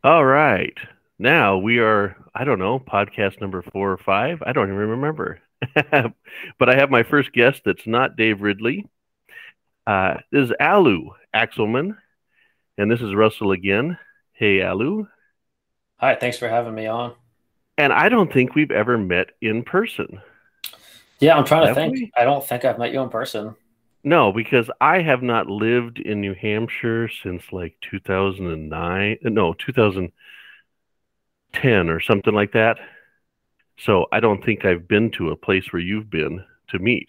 All right. Now we are, I don't know, podcast number 4 or 5. I don't even remember. But I have my first guest that's not Dave Ridley. This is Alu Axelman, and this is Russell again. Hey, Alu. Hi, thanks for having me on. And I don't think we've ever met in person, Yeah, I'm trying to have think. we? I don't think I've met you in person. No, because I have not lived in New Hampshire since like 2009, no, 2010 or something like that. So I don't think I've been to a place where you've been to meet.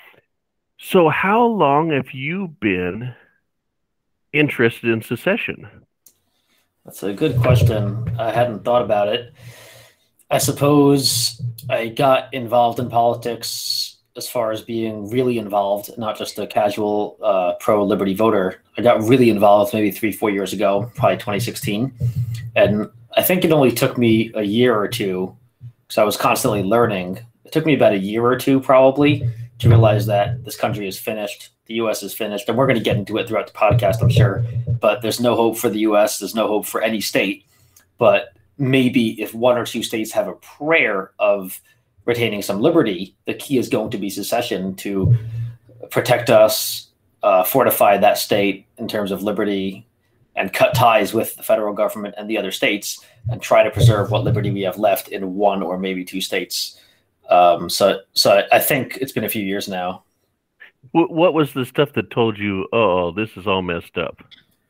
So how long have you been interested in secession? That's a good question. I hadn't thought about it. I suppose I got involved in politics as far as being really involved, not just a casual pro liberty voter. I got really involved maybe 3, 4 years ago, probably 2016. And I think it only took me a year or two because I was constantly learning. It took me about a year or two probably to realize that this country is finished, the US is finished, and we're going to get into it throughout the podcast, I'm sure. But there's no hope for the US, there's no hope for any state. But maybe if one or two states have a prayer of retaining some liberty, the key is going to be secession to protect us, fortify that state in terms of liberty, and cut ties with the federal government and the other states, and try to preserve what liberty we have left in one or maybe two states. So I think it's been a few years now. What was the stuff that told you, oh, this is all messed up?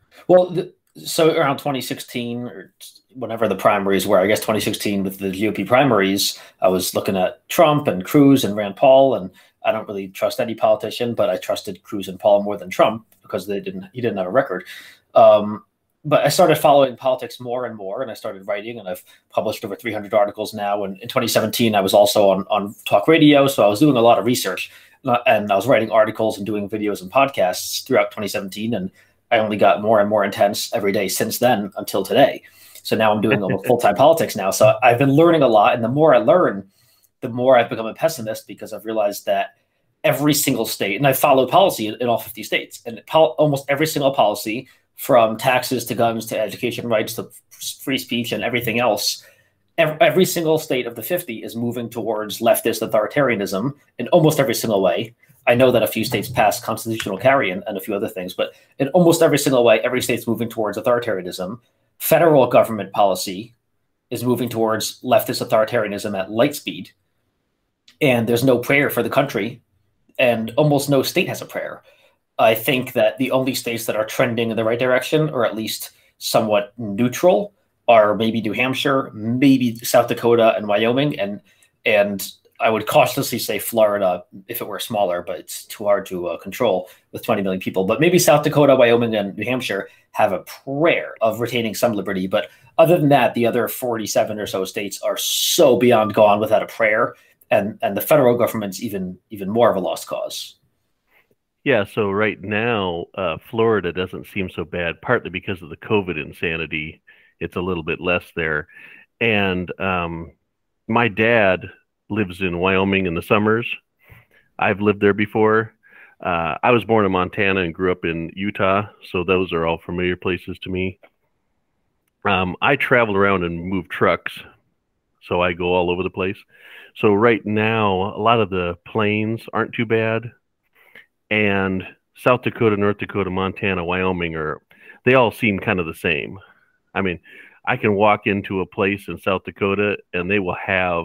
So around 2016 or whenever the primaries were, I guess 2016 with the GOP primaries, I was looking at Trump and Cruz and Rand Paul, and I don't really trust any politician, but I trusted Cruz and Paul more than Trump because he didn't have a record. Um, but I started following politics more and more, and I started writing, and I've published over 300 articles now. And in 2017, I was also on talk radio, so I was doing a lot of research, and I was writing articles and doing videos and podcasts throughout 2017, and I only got more and more intense every day since then until today. So now I'm doing full time politics now. So I've been learning a lot, and the more I learn, the more I've become a pessimist because I've realized that every single state, and I follow policy in all 50 states, and almost every single policy, from taxes to guns to education rights to free speech and everything else, every single state of the 50 is moving towards leftist authoritarianism in almost every single way. I know that a few states passed constitutional carry and a few other things, but in almost every single way, every state's moving towards authoritarianism. Federal government policy is moving towards leftist authoritarianism at light speed, and there's no prayer for the country, and almost no state has a prayer. I think that the only states that are trending in the right direction, or at least somewhat neutral, are maybe New Hampshire, maybe South Dakota, and Wyoming, and I would cautiously say Florida if it were smaller, but it's too hard to control with 20 million people. But maybe South Dakota, Wyoming, and New Hampshire have a prayer of retaining some liberty. But other than that, the other 47 or so states are so beyond gone without a prayer, and the federal government's even more of a lost cause. Yeah, so right now, Florida doesn't seem so bad, partly because of the COVID insanity. It's a little bit less there. And my dad lives in Wyoming in the summers. I've lived there before. I was born in Montana and grew up in Utah, so those are all familiar places to me. I travel around and move trucks, so I go all over the place. So right now, a lot of the plains aren't too bad, and South Dakota, North Dakota, Montana, Wyoming are they all seem kind of the same. I mean, I can walk into a place in South Dakota and they will have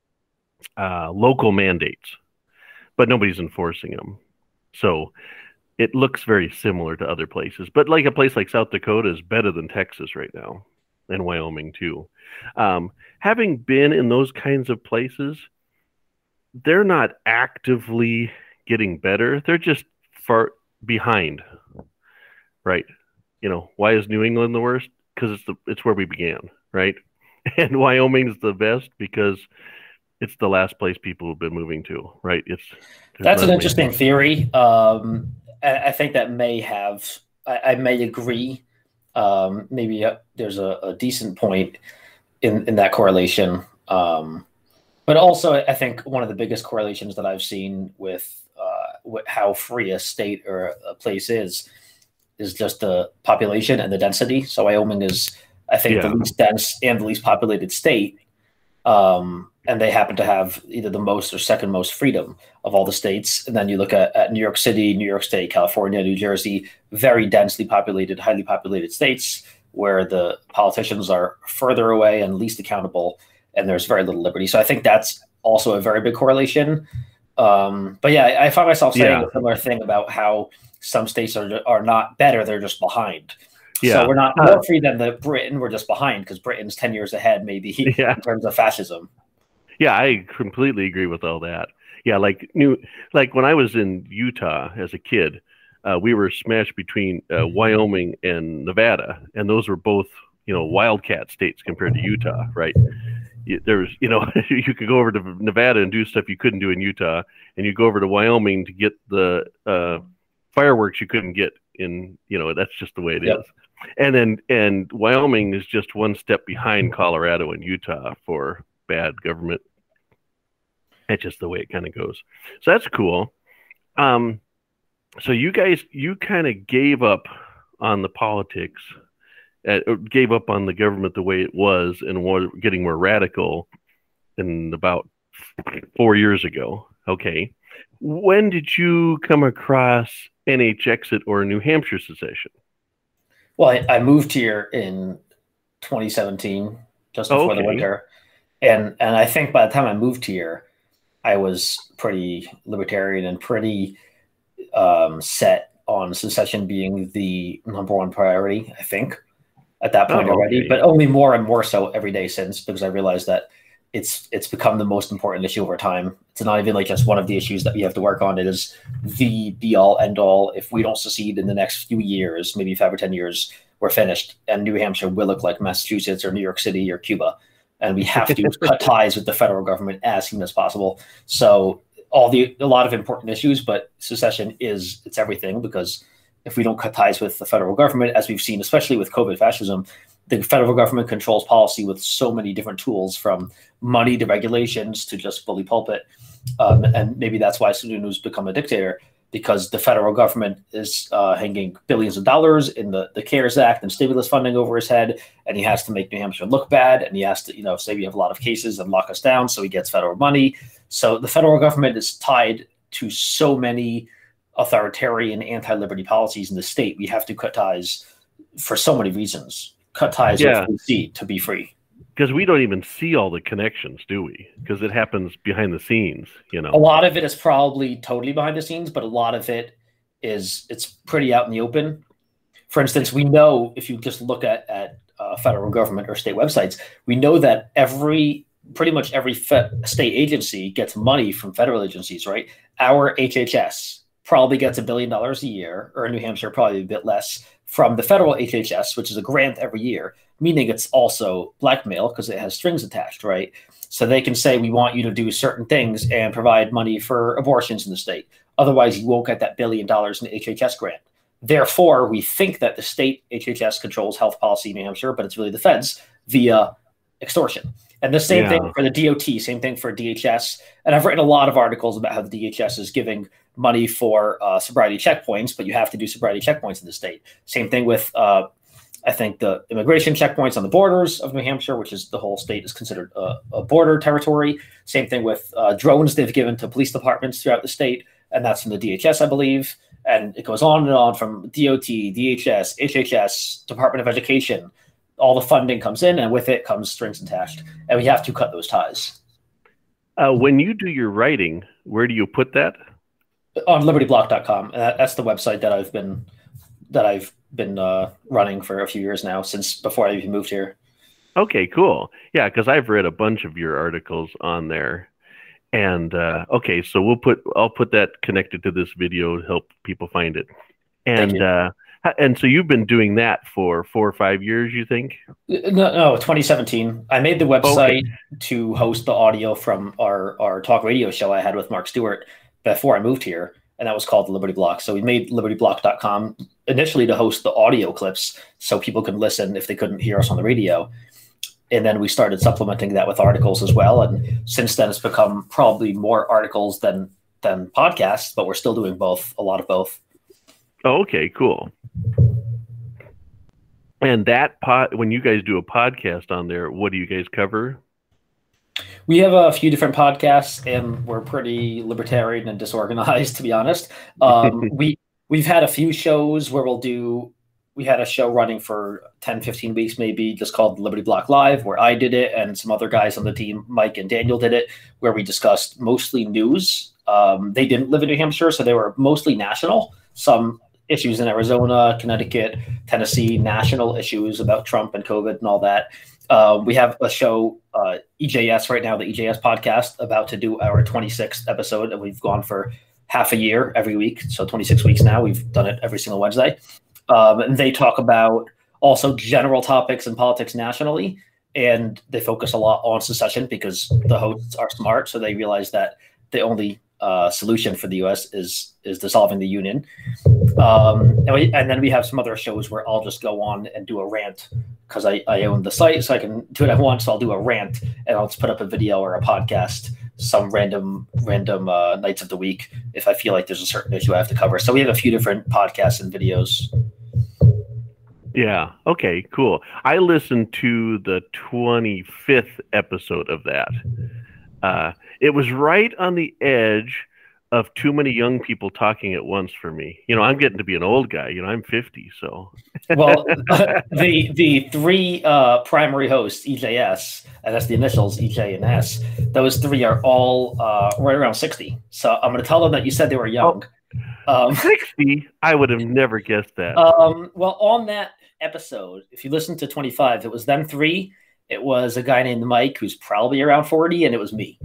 local mandates, but nobody's enforcing them. So it looks very similar to other places. But like a place like South Dakota is better than Texas right now, and Wyoming too. Having been in those kinds of places, they're not actively getting better. They're just far behind, right? Why is New England the worst? Because it's where we began, right? And Wyoming's the best because it's the last place people have been moving to, right? There's That's not an as many interesting people. theory. I think that I may agree. Maybe there's a decent point in that correlation. But also, I think one of the biggest correlations that I've seen with how free a state or a place is just the population and the density. So Wyoming is I think the least dense and the least populated state. And they happen to have either the most or second most freedom of all the states. And then you look at New York City, New York State, California, New Jersey, very densely populated, highly populated states where the politicians are further away and least accountable, and there's very little liberty. So I think that's also a very big correlation. But yeah, I find myself saying a similar thing about how some states are not better, they're just behind. Yeah. So we're not more free than Britain, we're just behind because Britain's 10 years ahead maybe in terms of fascism. Yeah, I completely agree with all that. Yeah, like when I was in Utah as a kid, we were smashed between Wyoming and Nevada, and those were both, wildcat states compared to Utah, right? There's, you could go over to Nevada and do stuff you couldn't do in Utah, and you go over to Wyoming to get the fireworks you couldn't get in, that's just the way it is. And Wyoming is just one step behind Colorado and Utah for bad government. That's just the way it kind of goes. So that's cool. So you kind of gave up on the politics, gave up on the government the way it was, and were getting more radical in about 4 years ago. Okay. When did you come across NHexit or New Hampshire secession? Well, I moved here in 2017, just before the winter. And I think by the time I moved here, I was pretty libertarian and pretty set on secession being the number one priority, I think, at that point already, but only more and more so every day since, because I realized that it's become the most important issue over time. It's not even like just one of the issues that we have to work on. It is the be all end all. If we don't succeed in the next few years, maybe 5 or 10 yeyears, we're finished. And New Hampshire will look like Massachusetts or New York City or Cuba. And we have to cut ties with the federal government as soon as possible. So a lot of important issues, but secession it's everything, because if we don't cut ties with the federal government, as we've seen, especially with COVID fascism, the federal government controls policy with so many different tools, from money to regulations to just bully pulpit. And maybe that's why Sunnunu's become a dictator, because the federal government is hanging billions of dollars in the CARES Act and stimulus funding over his head, and he has to make New Hampshire look bad, and he has to, say we have a lot of cases and lock us down, so he gets federal money. So the federal government is tied to so many authoritarian, anti-liberty policies in the state. We have to cut ties for so many reasons. Cut ties with DC to be free. Because we don't even see all the connections, do we? Because it happens behind the scenes, A lot of it is probably totally behind the scenes, but a lot of it it's pretty out in the open. For instance, we know, if you just look at federal government or state websites, we know that pretty much every state agency gets money from federal agencies, right? Our HHS probably gets $1 billion a year, or in New Hampshire, probably a bit less, from the federal HHS, which is a grant every year, meaning it's also blackmail because it has strings attached, right? So they can say, we want you to do certain things and provide money for abortions in the state. Otherwise, you won't get that $1 billion in the HHS grant. Therefore, we think that the state HHS controls health policy in New Hampshire, but it's really the feds via extortion. And the same thing for the DOT, same thing for DHS. And I've written a lot of articles about how the DHS is giving money for sobriety checkpoints, but you have to do sobriety checkpoints in the state. Same thing with, I think, the immigration checkpoints on the borders of New Hampshire, which is the whole state is considered a border territory. Same thing with drones they've given to police departments throughout the state, and that's from the DHS, I believe. And it goes on and on from DOT, DHS, HHS, Department of Education. All the funding comes in, and with it comes strings attached, and we have to cut those ties. When you do your writing, where do you put that? On libertyblock.com. That's the website that I've been running for a few years now, since before I even moved here. Okay, cool. Yeah, because I've read a bunch of your articles on there. And okay, so I'll put that connected to this video to help people find it. And so you've been doing that for 4 or 5 years, you think? No, 2017. I made the website to host the audio from our talk radio show I had with Mark Stewart before I moved here, and that was called the Liberty Block. So we made libertyblock.com initially to host the audio clips so people could listen if they couldn't hear us on the radio. And then we started supplementing that with articles as well. And since then, it's become probably more articles than podcasts, but we're still doing both, a lot of both. Oh, okay, cool. And that when you guys do a podcast on there, what do you guys cover? We have a few different podcasts, and we're pretty libertarian and disorganized, to be honest. We've had a few shows where we had a show running for 10, 15 weeks, maybe, just called Liberty Block Live, where I did it and some other guys on the team, Mike and Daniel, did it, where we discussed mostly news. They didn't live in New Hampshire, so they were mostly national. Some issues in Arizona, Connecticut, Tennessee, national issues about Trump and COVID and all that. We have a show, EJS right now, the EJS podcast, about to do our 26th episode, and we've gone for half a year every week. So 26 weeks now. We've done it every single Wednesday. And they talk about also general topics in politics nationally, and they focus a lot on secession because the hosts are smart, so they realize that the only solution for the U.S. is dissolving the union. And then we have some other shows where I'll just go on and do a rant because I own the site, so I can do what I want. So I'll do a rant and I'll just put up a video or a podcast some random nights of the week if I feel like there's a certain issue I have to cover. So we have a few different podcasts and videos. Yeah. Okay, cool. I listened to the 25th episode of that. It was right on the edge of too many young people talking at once for me. I'm getting to be an old guy. I'm 50, so. Well, the three primary hosts, EJS, and that's the initials, EJ and S, those three are all right around 60. So I'm going to tell them that you said they were young. 60? I would have never guessed that. Well, on that episode, if you listen to 25, it was them three. It was a guy named Mike, who's probably around 40, and it was me.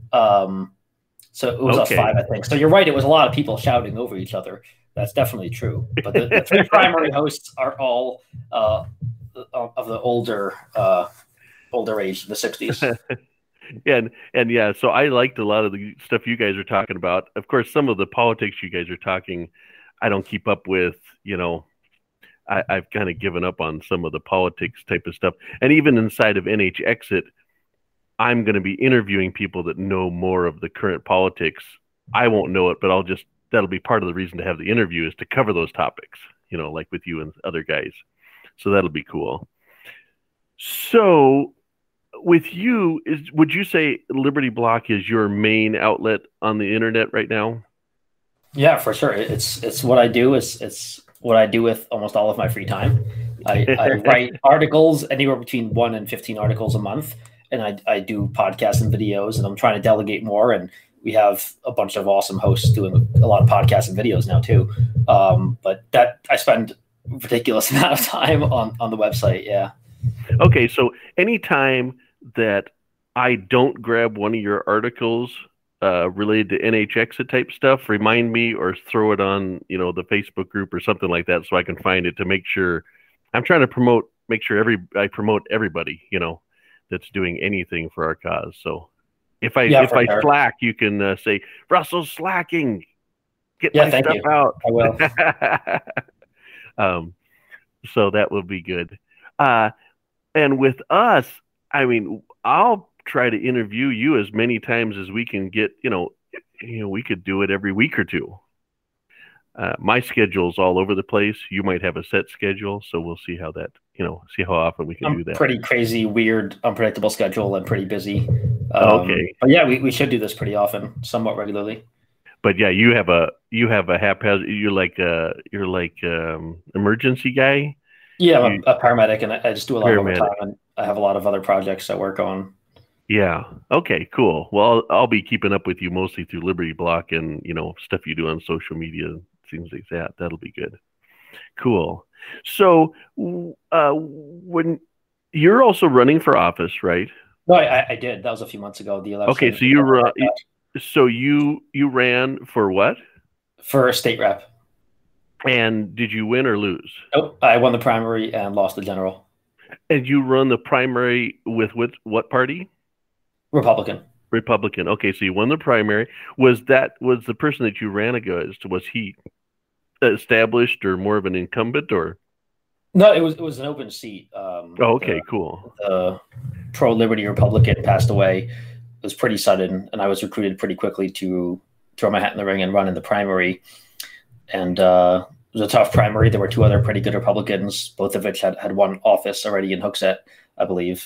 So it was us five, I think. So you're right. It was a lot of people shouting over each other. That's definitely true. But the three primary hosts are all of the older age, the 60s. And yeah, so I liked a lot of the stuff you guys are talking about. Of course, some of the politics you guys are talking, I don't keep up with. I've kind of given up on some of the politics type of stuff. And even inside of NH Exit, I'm going to be interviewing people that know more of the current politics. I won't know it, but that'll be part of the reason to have the interview is to cover those topics, like with you and other guys. So that'll be cool. So with you, would you say Liberty Block is your main outlet on the internet right now? Yeah, for sure. It's what I do. It's what I do with almost all of my free time. I write articles, anywhere between 1 and 15 articles a month. And I do podcasts and videos, and I'm trying to delegate more. And we have a bunch of awesome hosts doing a lot of podcasts and videos now too. But that I spend a ridiculous amount of time on the website. Yeah. Okay. So anytime that I don't grab one of your articles related to NH Exit type stuff, remind me or throw it on, the Facebook group or something like that so I can find it to make sure I'm trying to make sure I promote everybody, that's doing anything for our cause. So if I slack, you can say, Russell's slacking. Get my stuff out. I will. So that will be good. And with us, I'll try to interview you as many times as we can get, we could do it every week or two. My schedule's all over the place. You might have a set schedule, so we'll see how that, see how often we can do that. Pretty crazy, weird, unpredictable schedule and pretty busy. Okay. But yeah, we should do this pretty often, somewhat regularly. But yeah, you have a haphazard. You're like emergency guy. Yeah, I'm a paramedic, and I just do a lot of overtime, and I have a lot of other projects I work on. Yeah. Okay. Cool. Well, I'll be keeping up with you mostly through Liberty Block and stuff you do on social media. Things like that. That'll be good. Cool. So, when you're also running for office, right? No, I did. That was a few months ago. The election. Okay, so you ran for what? For a state rep. And did you win or lose? Nope, I won the primary and lost the general. And you run the primary with what party? Republican. Okay, so you won the primary. Was the person that you ran against? Was he established or more of an incumbent or? No, it was an open seat. Cool. The pro-liberty Republican passed away. It was pretty sudden, and I was recruited pretty quickly to throw my hat in the ring and run in the primary. And was a tough primary. There were two other pretty good Republicans, both of which had won office already in Hooksett, I believe.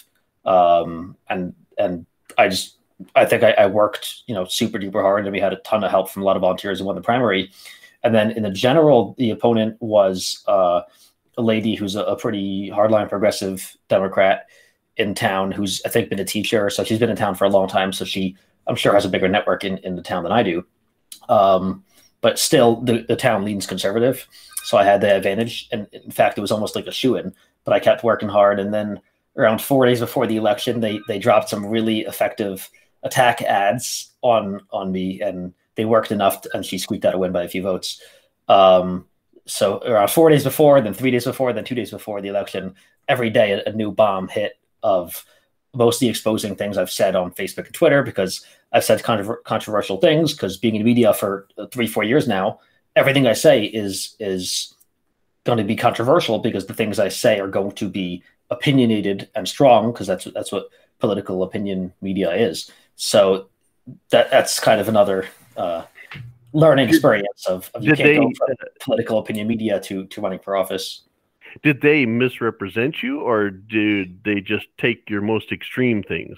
And I think I worked, super duper hard, and we had a ton of help from a lot of volunteers who won the primary. And then in the general, the opponent was a lady who's a pretty hardline progressive Democrat in town, who's I think been a teacher. So she's been in town for a long time. So she, I'm sure, has a bigger network in the town than I do. But still, the town leans conservative. So I had the advantage. And in fact, it was almost like a shoo-in, but I kept working hard. And then around 4 days before the election, they dropped some really effective attack ads on me, and they worked enough, and she squeaked out a win by a few votes. So around 4 days before, then 3 days before, then 2 days before the election, every day a new bomb hit of mostly exposing things I've said on Facebook and Twitter, because I've said controversial things, because being in media for 3-4 years now, everything I say is going to be controversial, because the things I say are going to be opinionated and strong, because that's what political opinion media is. So that's kind of another learning experience of you can't go from political opinion media to running for office. Did they misrepresent you, or did they just take your most extreme things?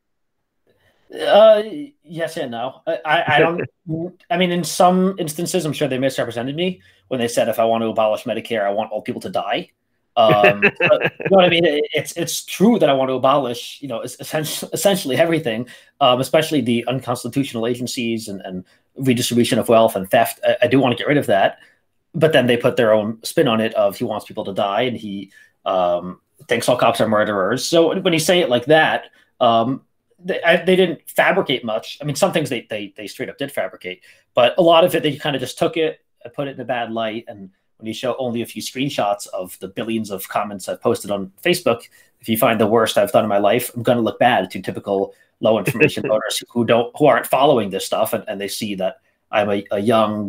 Yes and no. I don't. I mean, in some instances, I'm sure they misrepresented me when they said if I want to abolish Medicare, I want all people to die. But, you know what I mean? It's true that I want to abolish, essentially everything, especially the unconstitutional agencies and redistribution of wealth and theft. I do want to get rid of that. But then they put their own spin on it of he wants people to die, and he thinks all cops are murderers. So when you say it like that, they didn't fabricate much. I mean, some things they straight up did fabricate, but a lot of it, they kind of just took it and put it in a bad light. And when you show only a few screenshots of the billions of comments I've posted on Facebook, if you find the worst I've done in my life, I'm going to look bad to typical low information voters who aren't following this stuff. And they see that I'm a young,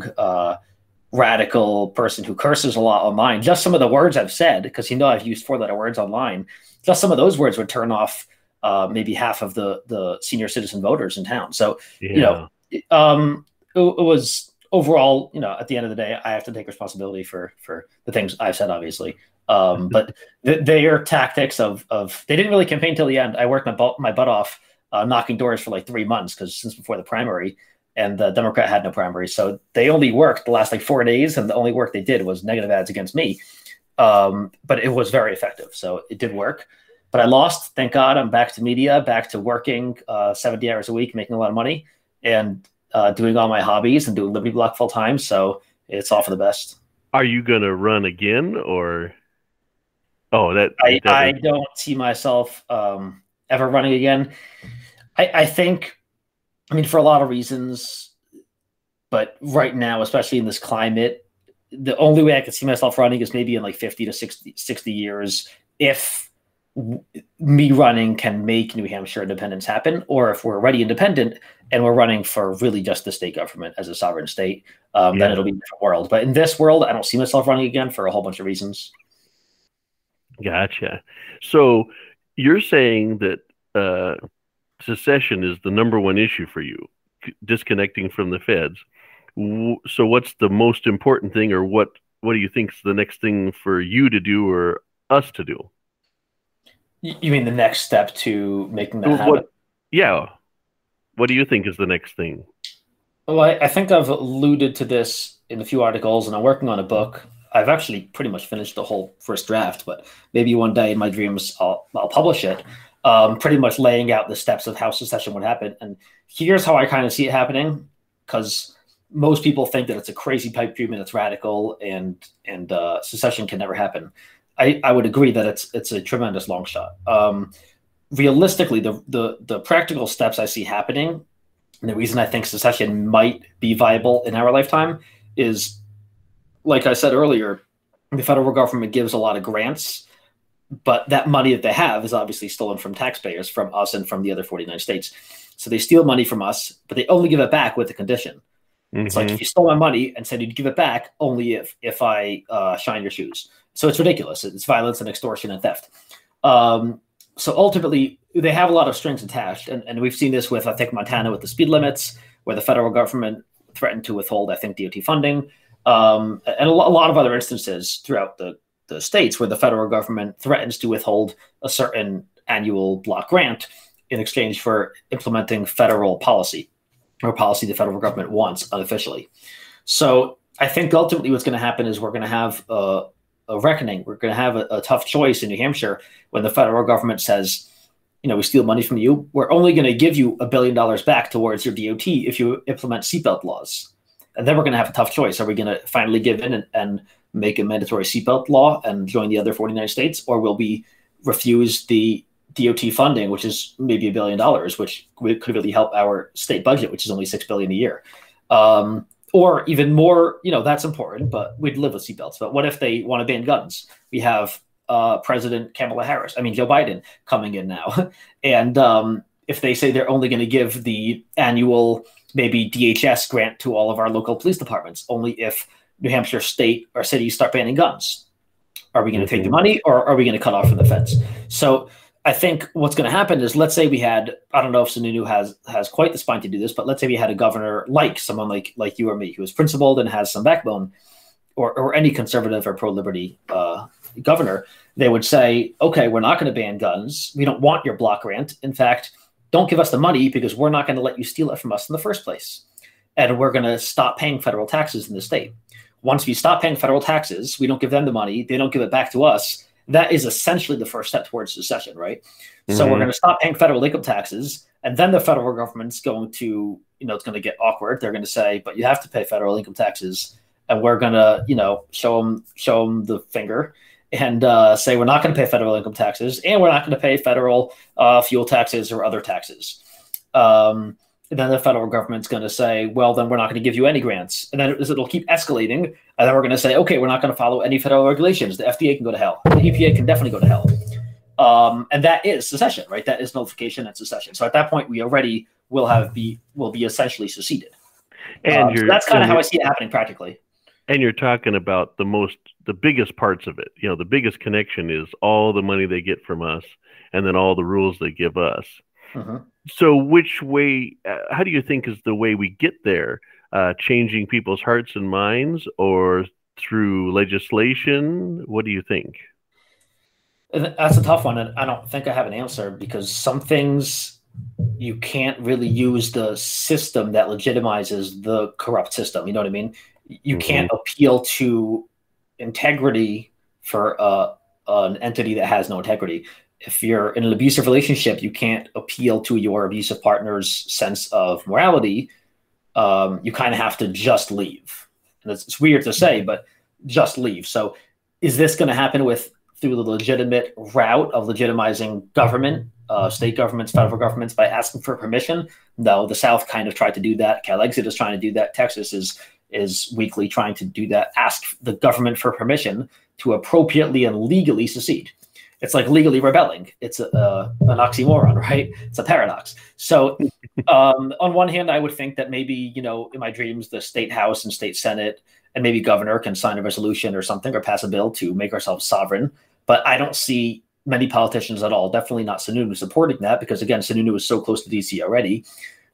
radical person who curses a lot online. Just some of the words I've said, because I've used 4-letter words online, just some of those words would turn off maybe half of the senior citizen voters in town. So, Yeah. it was overall, at the end of the day, I have to take responsibility for the things I've said, obviously. But their tactics of they didn't really campaign till the end. I worked my butt off knocking doors for like 3 months, because since before the primary, and the Democrat had no primary. So they only worked the last 4 days, and the only work they did was negative ads against me. But it was very effective. So it did work. But I lost. Thank God. I'm back to media, back to working 70 hours a week, making a lot of money, and doing all my hobbies and doing Liberty Block full time. So it's all for the best. Are you going to run again, or? Oh, I don't see myself ever running again. I think, for a lot of reasons, but right now, especially in this climate, the only way I could see myself running is maybe in 50 to 60 years, if me running can make New Hampshire independence happen, or if we're already independent and we're running for really just the state government as a sovereign state, then it'll be a different world. But in this world, I don't see myself running again for a whole bunch of reasons. Gotcha. So you're saying that secession is the number one issue for you, disconnecting from the feds. So what's the most important thing, or what do you think is the next thing for you to do or us to do? You mean the next step to making that happen? Yeah. What do you think is the next thing? Well, I think I've alluded to this in a few articles, and I'm working on a book. I've actually pretty much finished the whole first draft, but maybe one day in my dreams I'll publish it. Pretty much laying out the steps of how secession would happen. And here's how I kind of see it happening, because most people think that it's a crazy pipe dream and it's radical, and secession can never happen. I would agree that it's a tremendous long shot. Realistically, the practical steps I see happening, and the reason I think secession might be viable in our lifetime, is, like I said earlier, the federal government gives a lot of grants, but that money that they have is obviously stolen from taxpayers, from us and from the other 49 states. So they steal money from us, but they only give it back with a condition. Mm-hmm. It's like, if you stole my money and said you'd give it back only if I shine your shoes. So it's ridiculous. It's violence and extortion and theft. So ultimately, they have a lot of strings attached. And we've seen this with, I think, Montana with the speed limits, where the federal government threatened to withhold, I think, DOT funding. and a lot of other instances throughout the states where the federal government threatens to withhold a certain annual block grant in exchange for implementing federal policy or policy the federal government wants unofficially. So I think ultimately what's going to happen is we're going to have a reckoning. We're going to have a tough choice in New Hampshire when the federal government says, we steal money from you. We're only going to give you $1 billion back towards your DOT if you implement seatbelt laws. And then we're going to have a tough choice. Are we going to finally give in and make a mandatory seatbelt law and join the other 49 states? Or will we refuse the DOT funding, which is maybe $1 billion, which could really help our state budget, which is only $6 billion a year? Or even more, that's important, but we'd live with seatbelts. But what if they want to ban guns? We have President Joe Biden coming in now. And if they say they're only going to give the annual maybe DHS grant to all of our local police departments, only if New Hampshire state or cities start banning guns, are we going to take the money or are we going to cut off from the feds? So I think what's going to happen is, let's say we had, I don't know if Sununu has quite the spine to do this, but let's say we had a governor like someone like you or me, who is principled and has some backbone, or any conservative or pro-liberty governor. They would say, okay, we're not going to ban guns. We don't want your block grant. In fact, don't give us the money because we're not going to let you steal it from us in the first place. And we're going to stop paying federal taxes in the state. Once we stop paying federal taxes, we don't give them the money. They don't give it back to us. That is essentially the first step towards secession, right? Mm-hmm. So we're going to stop paying federal income taxes, and then the federal government's going to, it's going to get awkward. They're going to say, but you have to pay federal income taxes, and we're going to, show them the finger and say we're not going to pay federal income taxes, and we're not going to pay federal fuel taxes or other taxes. And then the federal government's going to say, well, then we're not going to give you any grants. And then it'll keep escalating. And then we're going to say, okay, we're not going to follow any federal regulations. The FDA can go to hell. The EPA can definitely go to hell. And that is secession, right? That is nullification and secession. So at that point, we already will be essentially seceded. And so that's kind of how I see it happening practically. And you're talking about the biggest parts of it. The biggest connection is all the money they get from us and then all the rules they give us. Mm-hmm. So which way, how do you think is the way we get there? Changing people's hearts and minds, or through legislation? What do you think? That's a tough one. And I don't think I have an answer, because some things you can't really use the system that legitimizes the corrupt system. You know what I mean? You can't appeal to integrity for an entity that has no integrity. If you're in an abusive relationship, you can't appeal to your abusive partner's sense of morality. You kind of have to just leave. And it's weird to say, but just leave. So is this going to happen through the legitimate route of legitimizing government, state governments, federal governments, by asking for permission? No, the South kind of tried to do that. CalExit is trying to do that. Texas is weekly trying to do that. Ask the government for permission to appropriately and legally secede. It's like legally rebelling. It's an oxymoron, right? It's a paradox. So on one hand, I would think that maybe, in my dreams, the state house and state senate and maybe governor can sign a resolution or something, or pass a bill to make ourselves sovereign. But I don't see many politicians at all, definitely not Sununu, supporting that, because, again, Sununu is so close to DC already.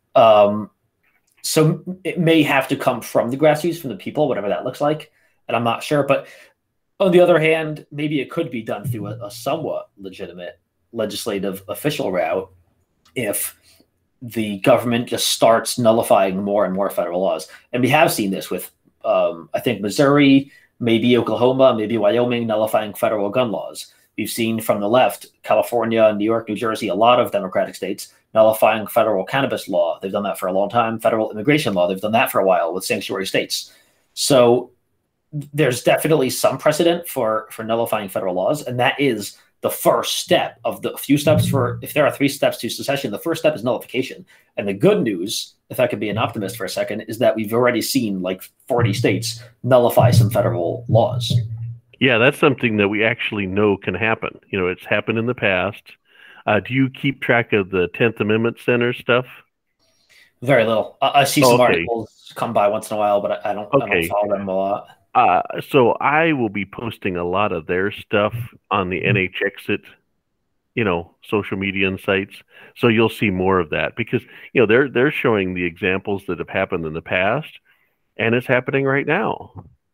So it may have to come from the grassroots, from the people, whatever that looks like. And I'm not sure. But on the other hand, maybe it could be done through a somewhat legitimate legislative official route if the government just starts nullifying more and more federal laws. And we have seen this with, I think, Missouri, maybe Oklahoma, maybe Wyoming, nullifying federal gun laws. We've seen from the left, California, New York, New Jersey, a lot of Democratic states nullifying federal cannabis law. They've done that for a long time. Federal immigration law, they've done that for a while with sanctuary states. So there's definitely some precedent for nullifying federal laws, and that is the first step of the few steps. If there are 3 steps to secession, the first step is nullification. And the good news, if I could be an optimist for a second, is that we've already seen like 40 states nullify some federal laws. Yeah, that's something that we actually know can happen. It's happened in the past. Do you keep track of the 10th Amendment Center stuff? Very little. I see some articles come by once in a while, but I don't follow them a lot. So I will be posting a lot of their stuff on the NHExit, social media and sites. So you'll see more of that, because, they're showing the examples that have happened in the past, and it's happening right now.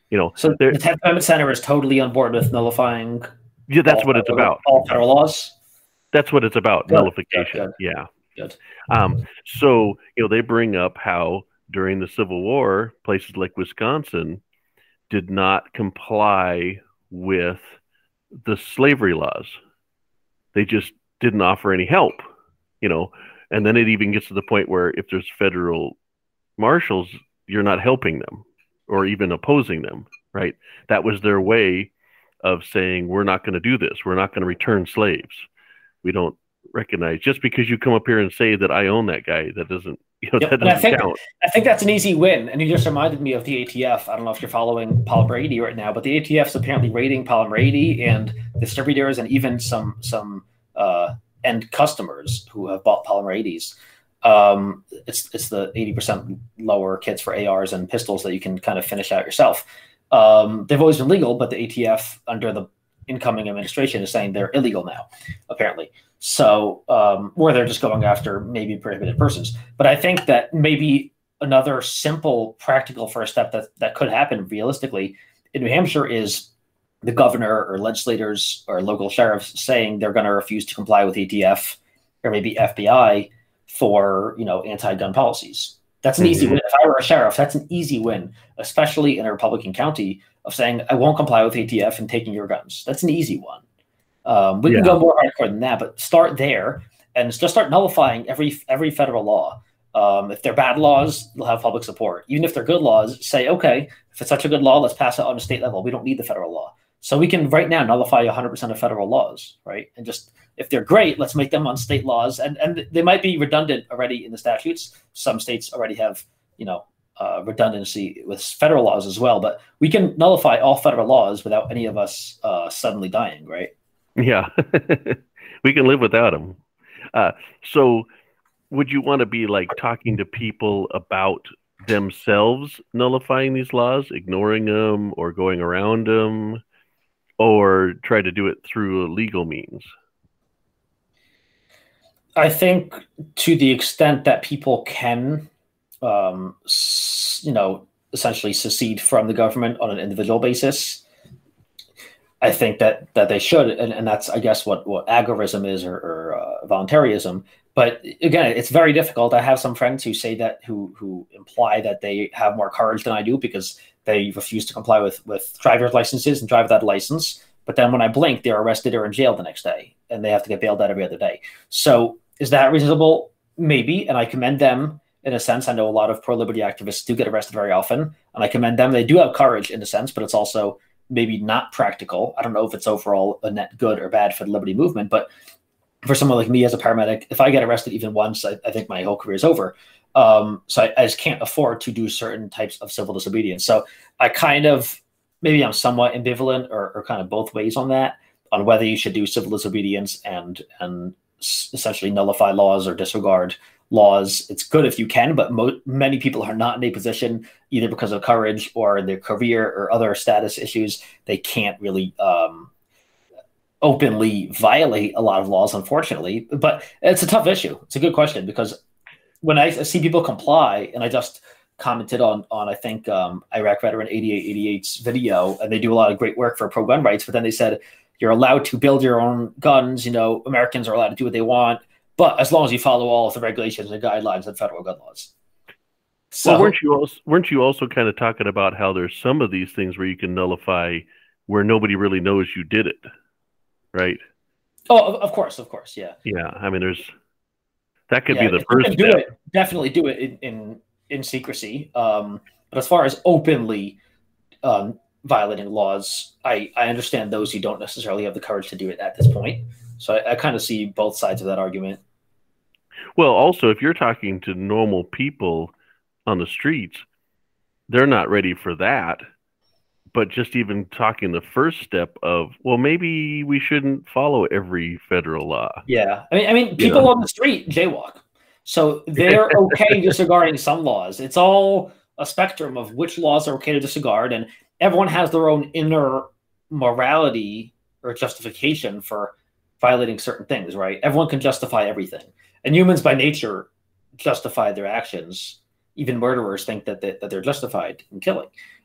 You know, So the 10th Amendment Center is totally on board with nullifying. Yeah, that's what it's about. All federal laws. That's what it's about. Good. Nullification. Good. Yeah. Good. So they bring up how during the Civil War, places like Wisconsin did not comply with the slavery laws. They just didn't offer any help, and then it even gets to the point where if there's federal marshals, you're not helping them or even opposing them, right? That was their way of saying, we're not going to do this. We're not going to return slaves. We don't recognize, just because you come up here and say that I own that guy, that doesn't, that doesn't count. I think that's an easy win. And you just reminded me of the ATF. I don't know if you're following Paul Brady right now, but the ATF's apparently raiding Paul Brady and distributors and even some end customers who have bought Paul Brady's. It's the 80% lower kits for ARs and pistols that you can kind of finish out yourself. They've always been legal, but the ATF under the incoming administration is saying they're illegal now, apparently. So, or they're just going after maybe prohibited persons. But I think that maybe another simple, practical first step that could happen realistically in New Hampshire is the governor or legislators or local sheriffs saying they're going to refuse to comply with ATF or maybe FBI for, anti-gun policies. That's an easy win. If I were a sheriff, that's an easy win, especially in a Republican county, of saying, I won't comply with ATF and taking your guns. That's an easy one. We can go more hardcore than that, but start there and just start nullifying every federal law. If they're bad laws, they'll have public support. Even if they're good laws, say, okay, if it's such a good law, let's pass it on a state level. We don't need the federal law. So we can right now nullify 100% of federal laws, right? And just, if they're great, let's make them on state laws. And they might be redundant already in the statutes. Some states already have, redundancy with federal laws as well. But we can nullify all federal laws without any of us suddenly dying, right? Yeah, we can live without them. So would you want to be like talking to people about themselves nullifying these laws, ignoring them or going around them, or try to do it through legal means? I think to the extent that people can, essentially secede from the government on an individual basis, I think that they should, and that's, I guess, what agorism is or voluntarism. But again, it's very difficult. I have some friends who say that, who imply that they have more courage than I do because they refuse to comply with driver's licenses and drive without a license. But then when I blink, they're arrested or in jail the next day, and they have to get bailed out every other day. So is that reasonable? Maybe, and I commend them in a sense. I know a lot of pro-liberty activists do get arrested very often, and I commend them. They do have courage in a sense, but it's also maybe not practical. I don't know if it's overall a net good or bad for the liberty movement, but for someone like me as a paramedic, if I get arrested even once, I think my whole career is over. So I just can't afford to do certain types of civil disobedience. So I kind of, maybe I'm somewhat ambivalent or kind of both ways on that, on whether you should do civil disobedience and essentially nullify laws or disregard laws. It's good if you can, but many people are not in a position, either because of courage or their career or other status issues. They can't really openly violate a lot of laws, unfortunately. But it's a tough issue. It's a good question, because when I see people comply, and I just commented on I think Iraq Veteran 8888's video, and they do a lot of great work for pro-gun rights, but then they said, you're allowed to build your own guns, Americans are allowed to do what they want, but as long as you follow all of the regulations and guidelines of federal gun laws. So, well, weren't you also kind of talking about how there's some of these things where you can nullify where nobody really knows you did it, right? Oh, of course, yeah. Yeah, I mean, that could be the first step. Definitely do it in secrecy. But as far as openly violating laws, I understand those who don't necessarily have the courage to do it at this point. So I kind of see both sides of that argument. Well, also, if you're talking to normal people on the streets, they're not ready for that. But just even talking the first step of, well, maybe we shouldn't follow every federal law. Yeah. I mean, people on the street jaywalk. So they're okay disregarding some laws. It's all a spectrum of which laws are okay to disregard. And everyone has their own inner morality or justification for violating certain things, right? Everyone can justify everything. And humans by nature justify their actions. Even murderers think that they're justified in killing.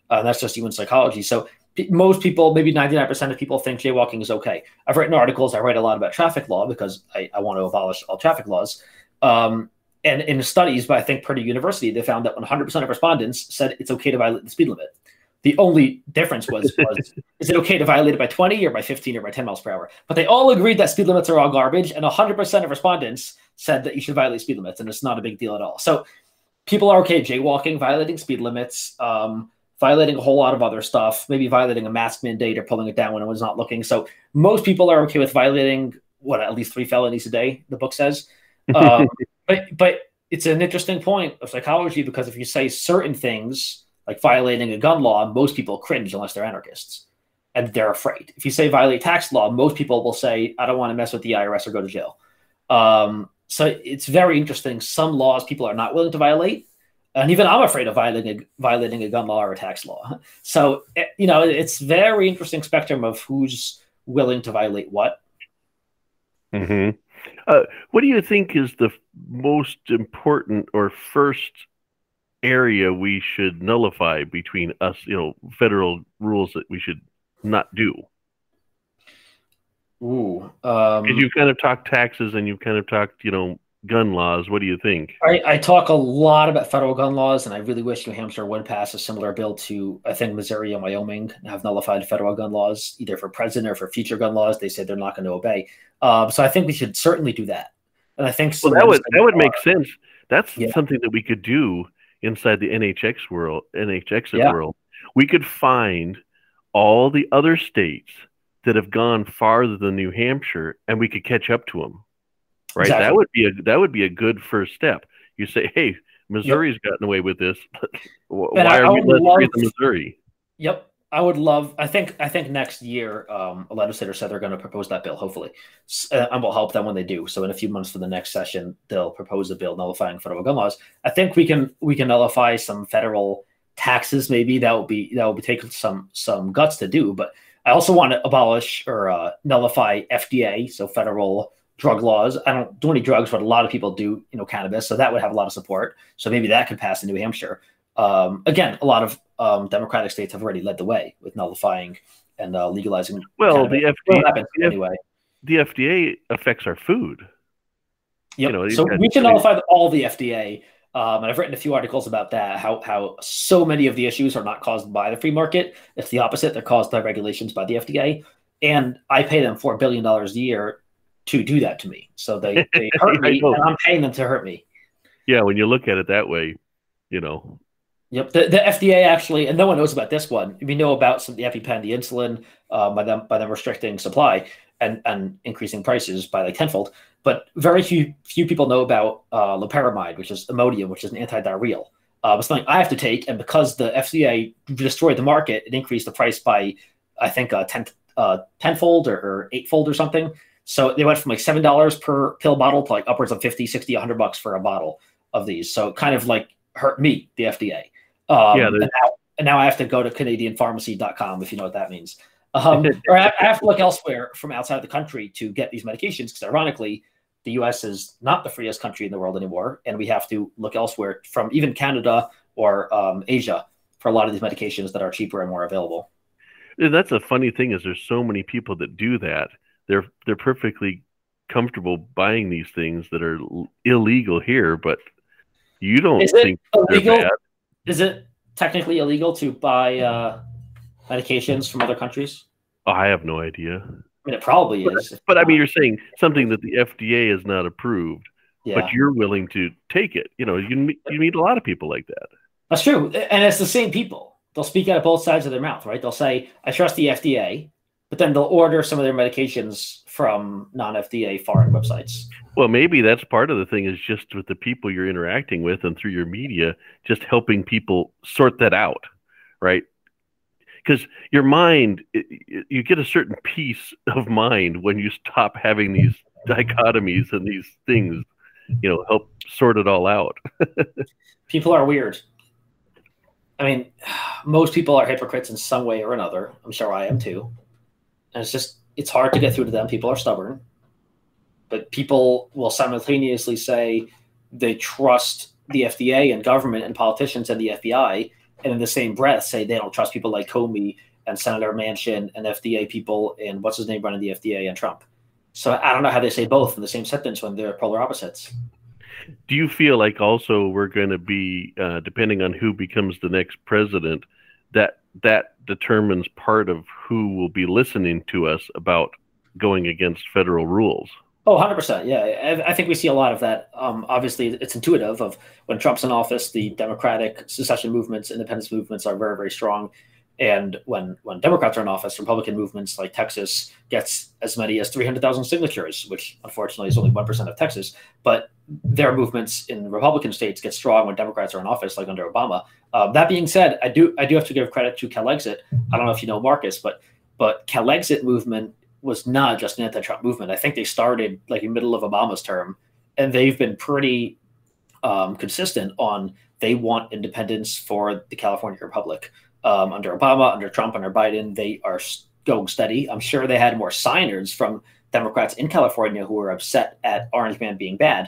That's just human psychology. So most people, maybe 99% of people, think jaywalking is okay. I've written articles. I write a lot about traffic law because I want to abolish all traffic laws. And in studies by, I think, Purdue University, they found that 100% of respondents said it's okay to violate the speed limit. The only difference was is it okay to violate it by 20 or by 15 or by 10 miles per hour? But they all agreed that speed limits are all garbage, and 100% of respondents said that you should violate speed limits, and it's not a big deal at all. So people are okay jaywalking, violating speed limits, violating a whole lot of other stuff, maybe violating a mask mandate or pulling it down when one's not looking. So most people are okay with violating, at least 3 felonies a day, the book says. But it's an interesting point of psychology, because if you say certain things, like violating a gun law, most people cringe unless they're anarchists, and they're afraid. If you say violate tax law, most people will say, I don't want to mess with the IRS or go to jail. So it's very interesting. Some laws people are not willing to violate, and even I'm afraid of violating a gun law or a tax law. So, it's very interesting spectrum of who's willing to violate what. Mm-hmm. What do you think is the most important or first area we should nullify between us, federal rules that we should not do? Because you kind of talked taxes and you kind of talked, gun laws. What do you think? I talk a lot about federal gun laws, and I really wish New Hampshire would pass a similar bill to, I think, Missouri and Wyoming have nullified federal gun laws, either for president or for future gun laws. They said they're not going to obey. So I think we should certainly do that. And I think that would make sense. That's something that we could do inside the NHX world. We could find all the other states that have gone farther than New Hampshire, and we could catch up to them. Right? Exactly. That would be a good first step. You say, hey, Missouri's gotten away with this. Why are we letting Missouri? Yep. I would love, I think next year, a legislator said they're going to propose that bill, hopefully. And we'll help them when they do. So in a few months for the next session, they'll propose a bill nullifying federal gun laws. I think we can nullify some federal taxes. Maybe that will be taking some guts to do. But I also want to abolish or nullify FDA, so federal drug laws. I don't do any drugs, but a lot of people do, cannabis. So that would have a lot of support. So maybe that could pass in New Hampshire. Again, a lot of Democratic states have already led the way with nullifying and legalizing. Well, cannabis. The FDA affects our food. Yep. So we can nullify all the FDA. And I've written a few articles about that, how so many of the issues are not caused by the free market. It's the opposite. They're caused by regulations by the FDA. And I pay them $4 billion a year to do that to me. So they hurt me, and I'm paying them to hurt me. Yeah, when you look at it that way, Yep, the FDA actually, and no one knows about this one. We know about the EpiPen, the insulin, by them restricting supply and increasing prices by like tenfold. But very few people know about loperamide, which is Imodium, which is an antidiarrheal. It's something I have to take, and because the FDA destroyed the market, it increased the price by, I think, tenfold or eightfold or something. So they went from like $7 per pill bottle to like upwards of $50, $60, $100 for a bottle of these. So it kind of like hurt me, the FDA. And now I have to go to CanadianPharmacy.com, if you know what that means. Or I have to look elsewhere from outside the country to get these medications, because ironically, the U.S. is not the freest country in the world anymore, and we have to look elsewhere from even Canada or Asia for a lot of these medications that are cheaper and more available. That's a funny thing, is there's so many people that do that. They're perfectly comfortable buying these things that are illegal here, but you don't think they're bad. Is it technically illegal to buy medications from other countries? Oh, I have no idea. I mean, it probably is. But I mean, you're saying something that the FDA has not approved, but you're willing to take it. You meet a lot of people like that. That's true. And it's the same people. They'll speak out of both sides of their mouth, right? They'll say, I trust the FDA, but then they'll order some of their medications from non-FDA foreign websites. Well, maybe that's part of the thing, is just with the people you're interacting with and through your media, just helping people sort that out, right? Because your mind, you get a certain peace of mind when you stop having these dichotomies and these things, help sort it all out. People are weird. I mean, most people are hypocrites in some way or another. I'm sure I am too. And it's hard to get through to them. People are stubborn. But people will simultaneously say they trust the FDA and government and politicians and the FBI, and in the same breath say they don't trust people like Comey and Senator Manchin and FDA people and what's his name running the FDA and Trump. So I don't know how they say both in the same sentence when they're polar opposites. Do you feel like also we're going to be, depending on who becomes the next president, that determines part of who will be listening to us about going against federal rules? Oh, 100%. Yeah. I think we see a lot of that. Obviously, it's intuitive of when Trump's in office, the Democratic secession movements, independence movements are very, very strong. And when Democrats are in office, Republican movements like Texas gets as many as 300,000 signatures, which unfortunately is only 1% of Texas. But their movements in Republican states get strong when Democrats are in office, like under Obama. That being said, I do have to give credit to CalExit. I don't know if you know Marcus, but CalExit movement was not just an anti-Trump movement. I think they started like in the middle of Obama's term, and they've been pretty consistent on they want independence for the California Republic. Under Obama, under Trump, under Biden, they are going steady. I'm sure they had more signers from Democrats in California who were upset at Orange Man being bad.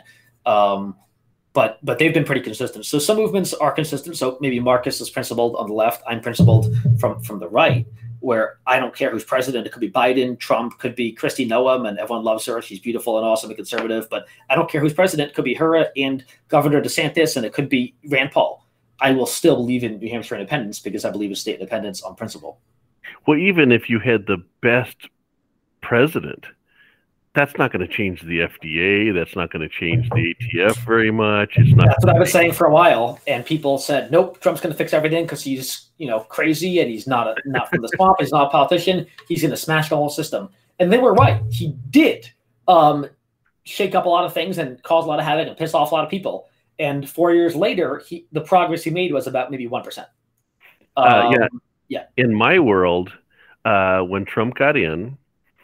But they've been pretty consistent. So some movements are consistent. So maybe Marcus is principled on the left. I'm principled from the right, where I don't care who's president. It could be Biden, Trump, could be Kristi Noem, and everyone loves her. She's beautiful and awesome and conservative. But I don't care who's president. It could be her and Governor DeSantis, and it could be Rand Paul. I will still believe in New Hampshire independence because I believe in state independence on principle. Well, even if you had the best president, that's not going to change the FDA. That's not going to change the ATF very much. It's not. That's what I was saying for a while, and people said, "Nope, Trump's going to fix everything because he's crazy and he's not from the swamp. He's not a politician. He's going to smash the whole system." And they were right. He did shake up a lot of things and cause a lot of havoc and piss off a lot of people. And 4 years later, the progress he made was about maybe 1%. Yeah. In my world, when Trump got in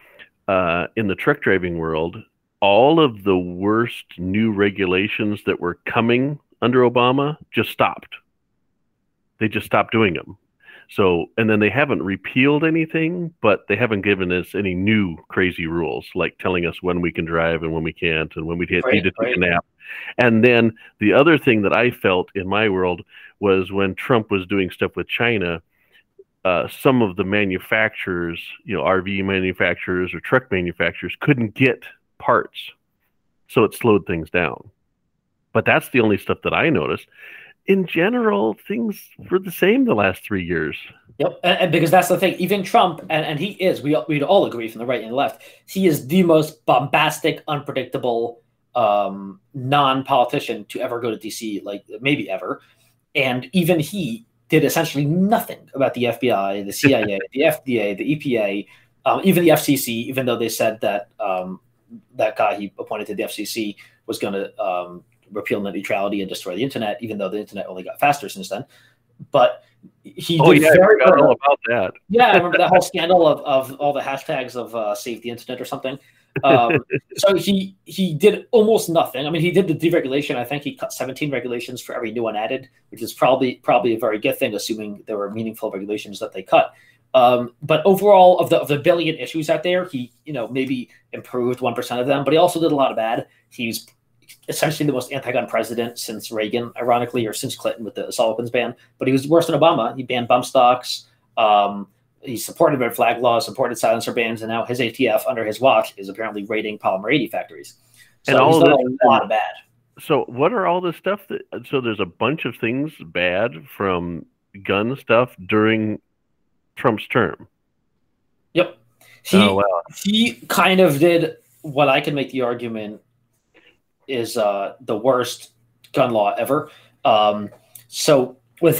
the truck driving world, all of the worst new regulations that were coming under Obama just stopped. They just stopped doing them. So, and then they haven't repealed anything, but they haven't given us any new crazy rules, like telling us when we can drive and when we can't, and when we need to take a nap. And then the other thing that I felt in my world was when Trump was doing stuff with China, some of the manufacturers, RV manufacturers or truck manufacturers couldn't get parts. So it slowed things down. But that's the only stuff that I noticed. In general, things were the same the last 3 years. Yep, and because that's the thing. Even Trump, and he is, we'd all agree from the right and the left, he is the most bombastic, unpredictable non-politician to ever go to D.C., like maybe ever. And even he did essentially nothing about the FBI, the CIA, the FDA, the EPA, even the FCC, even though they said that that guy he appointed to the FCC was going to repeal net neutrality and destroy the internet, even though the internet only got faster since then. But he did I forgot all about that. Yeah, I remember that whole scandal of all the hashtags of save the internet or something. So he did almost nothing. I mean, he did the deregulation. I think he cut 17 regulations for every new one added, which is probably a very good thing, assuming there were meaningful regulations that they cut. But overall, of the billion issues out there, he maybe improved 1% of them, but he also did a lot of bad. He's essentially the most anti-gun president since Reagan, ironically, or since Clinton with the assault weapons ban. But he was worse than Obama. He banned bump stocks. He supported red flag laws, supported silencer bans, and now his ATF under his watch is apparently raiding polymer 80 factories. So and he's done a lot of bad. So what are all the stuff so there's a bunch of things bad from gun stuff during Trump's term? Yep. He kind of did what I can make the argument is the worst gun law ever. So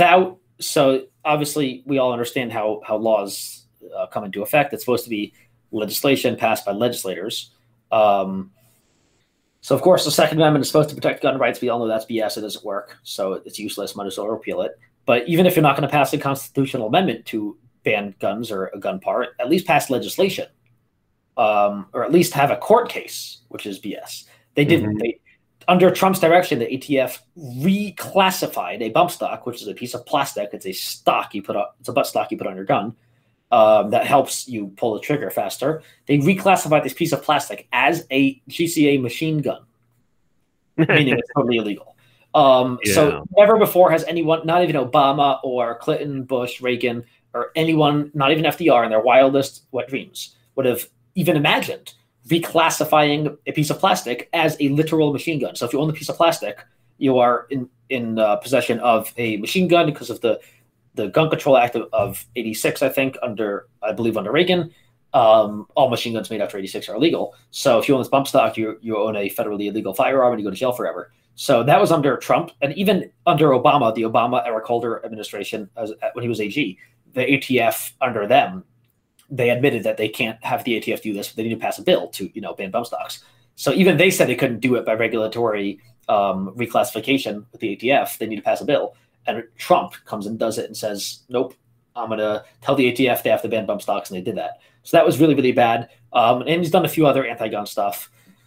obviously we all understand how laws come into effect. It's supposed to be legislation passed by legislators. So of course the Second Amendment is supposed to protect gun rights. We all know that's BS. It doesn't work. So it's useless. Might as well repeal it. But even if you're not going to pass a constitutional amendment to ban guns or a gun part, at least pass legislation, or at least have a court case, which is BS. They didn't. Mm-hmm. Under Trump's direction, the ATF reclassified a bump stock, which is a piece of plastic. It's a stock it's a butt stock you put on your gun that helps you pull the trigger faster. They reclassified this piece of plastic as a GCA machine gun, meaning it's totally illegal. So never before has anyone, not even Obama or Clinton, Bush, Reagan, or anyone, not even FDR in their wildest wet dreams, would have even imagined reclassifying a piece of plastic as a literal machine gun. So if you own the piece of plastic, you are in possession of a machine gun because of the Gun Control Act of 86, I believe under Reagan. All machine guns made after 86 are illegal. So if you own this bump stock, you own a federally illegal firearm and you go to jail forever. So that was under Trump, and even under Obama, the Obama Eric Holder administration, when he was AG, the ATF under them, they admitted that they can't have the ATF do this, but they need to pass a bill to ban bump stocks. So even they said they couldn't do it by regulatory reclassification with the ATF. They need to pass a bill, and Trump comes and does it and says, "Nope, I'm going to tell the ATF they have to ban bump stocks," and they did that. So that was really, really bad. And he's done a few other anti-gun stuff.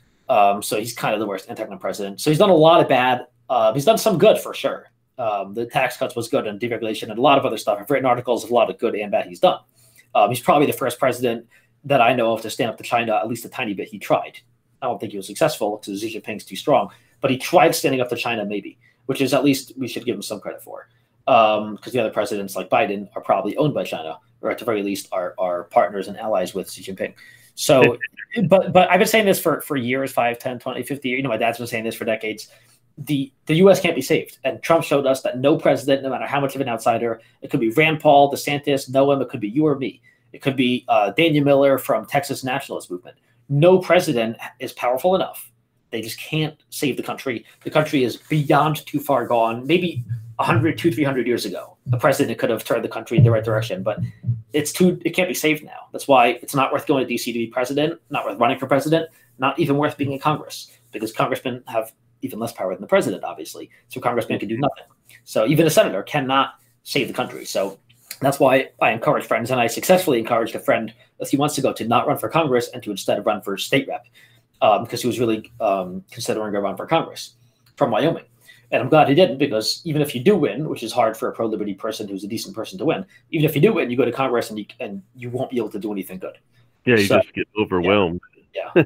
So he's kind of the worst anti-gun president. So he's done a lot of bad. He's done some good for sure. The tax cuts was good, and deregulation and a lot of other stuff. I've written articles of a lot of good and bad he's done. He's probably the first president that I know of to stand up to China, at least a tiny bit. He tried. I don't think he was successful because Xi Jinping's too strong, but he tried standing up to China maybe, which is at least we should give him some credit for. Because the other presidents like Biden are probably owned by China, or at the very least are partners and allies with Xi Jinping. So, but I've been saying this for years, 5, 10, 20, 50 years. My dad's been saying this for decades. The U.S. can't be saved. And Trump showed us that no president, no matter how much of an outsider, it could be Rand Paul, DeSantis, Noam, it could be you or me. It could be Daniel Miller from Texas Nationalist Movement. No president is powerful enough. They just can't save the country. The country is beyond too far gone. Maybe 100, 200, 300 years ago, a president could have turned the country in the right direction, but it can't be saved now. That's why it's not worth going to DC to be president, not worth running for president, not even worth being in Congress, because congressmen have even less power than the president, obviously. So congressmen can do nothing. So even a senator cannot save the country. So that's why I encourage friends, and I successfully encouraged a friend a few months ago to not run for Congress and to instead run for state rep, because he was really considering a run for Congress from Wyoming. And I'm glad he didn't, because even if you do win, which is hard for a pro-liberty person who's a decent person to win, even if you do win, you go to Congress and you won't be able to do anything good. Yeah, you just get overwhelmed. Yeah.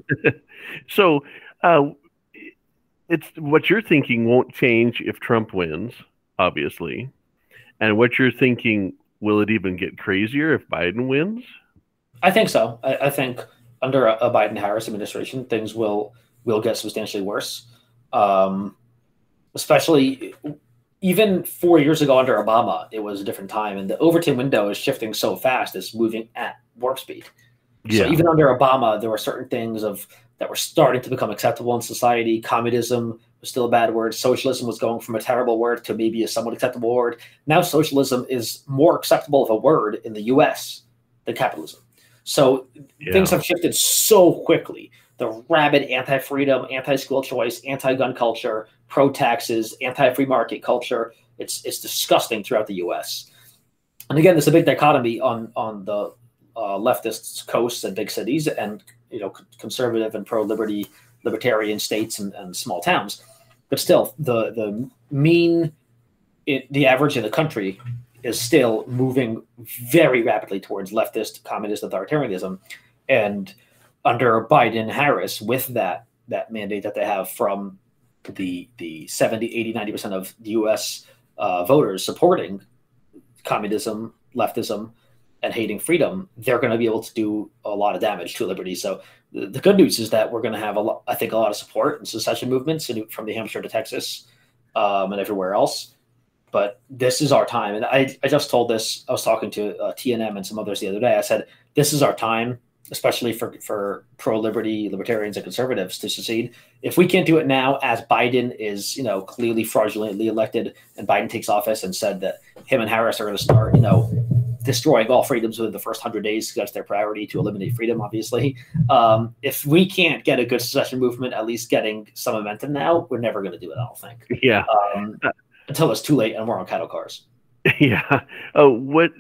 So it's what you're thinking won't change if Trump wins, obviously. And what you're thinking, will it even get crazier if Biden wins? I think so. I think under a Biden-Harris administration, things will get substantially worse. Especially even 4 years ago under Obama, it was a different time. And the Overton window is shifting so fast, it's moving at warp speed. Yeah. So even under Obama, there were certain things that were starting to become acceptable in society. Communism was still a bad word. Socialism was going from a terrible word to maybe a somewhat acceptable word. Now socialism is more acceptable of a word in the U.S. than capitalism. So things have shifted so quickly. The rabid anti-freedom, anti-school choice, anti-gun culture, pro-taxes, anti-free market culture. It's disgusting throughout the U.S. And again, there's a big dichotomy on the leftist coasts and big cities, and conservative and pro-liberty, libertarian states and small towns. But still, the average in the country is still moving very rapidly towards leftist, communist authoritarianism. And under Biden-Harris, with that mandate that they have from the 70, 80, 90% of the U.S. Voters supporting communism, leftism, and hating freedom, they're going to be able to do a lot of damage to liberty. So the good news is that we're going to have a lot of support in secession movements from New Hampshire to Texas and everywhere else. But this is our time. And I just told this, I was talking to TNM and some others the other day. I said, this is our time, especially for pro-liberty, libertarians and conservatives to secede. If we can't do it now, as Biden is, clearly fraudulently elected, and Biden takes office and said that him and Harris are going to start, destroying all freedoms within the first 100 days, because that's their priority, to eliminate freedom, obviously. If we can't get a good secession movement, at least getting some momentum now, we're never going to do it, I don't think. Yeah. Until it's too late and we're on cattle cars. Yeah. What